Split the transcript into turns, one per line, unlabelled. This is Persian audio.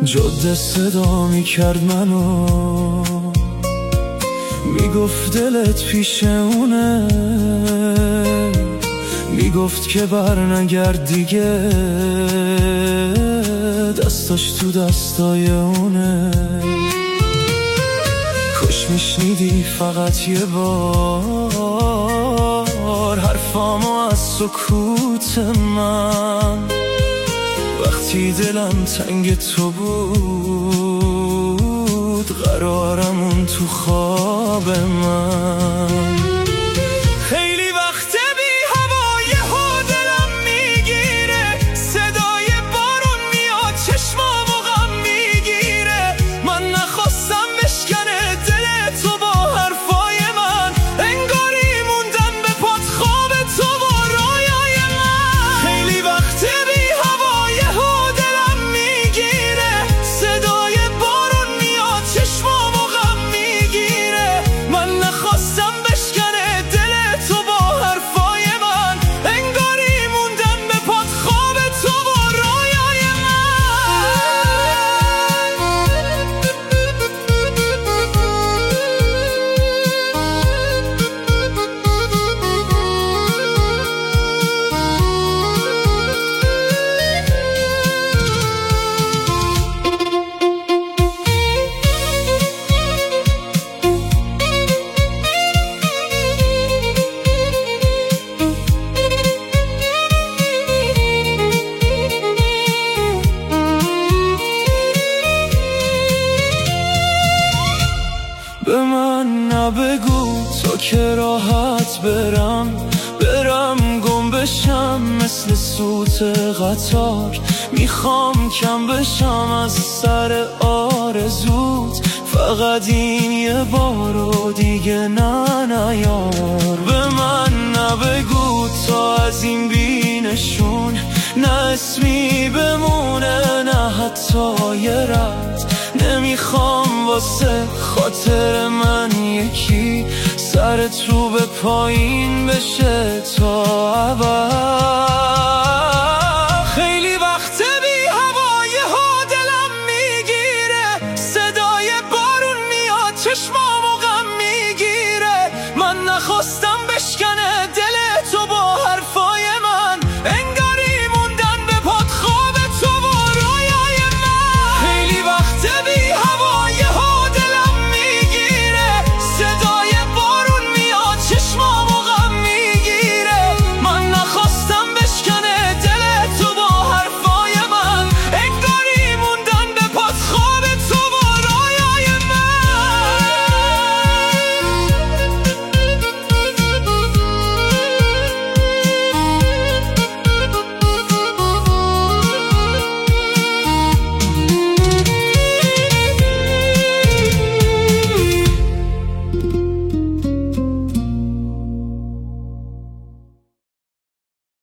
جاده صدا میکرد منو، میگفت دلت پیش اونه، میگفت که بر نگرد دیگه، دستاش تو دستای اونه. کاش میشنیدی فقط یه بار حرفامو از سکوت من، وقتی دلم تنگ تو بود قرارمون تو خواب من. خیلی وقت بی هوای ها دلم میگیره، صدای بارون میاد چشمامو غم میگیره. من نخواستم بشکنه دل تو با حرفای من، انگاری موندم به پات خواب تو و رویای من. خیلی وقت بی هوای ها دلم میگیره، صدای بارون میاد چشمامو غم میگیره. من نخواستم بشکنه دل تو با حرفای من، انگاری موندم به پات خواب تو و رویای به من نبگو تا که راحت برم گم بشم مثل سوت قطار. میخوام کم بشم از سر آرزوت، فقط این یه بارو دیگه نیار. به من نبگو تا از این بینشون نه اسمی بمونه نه حتی یه رد. نمیخوام واسه خاطر من یکی سرت رو به پایین بشه تا ابد.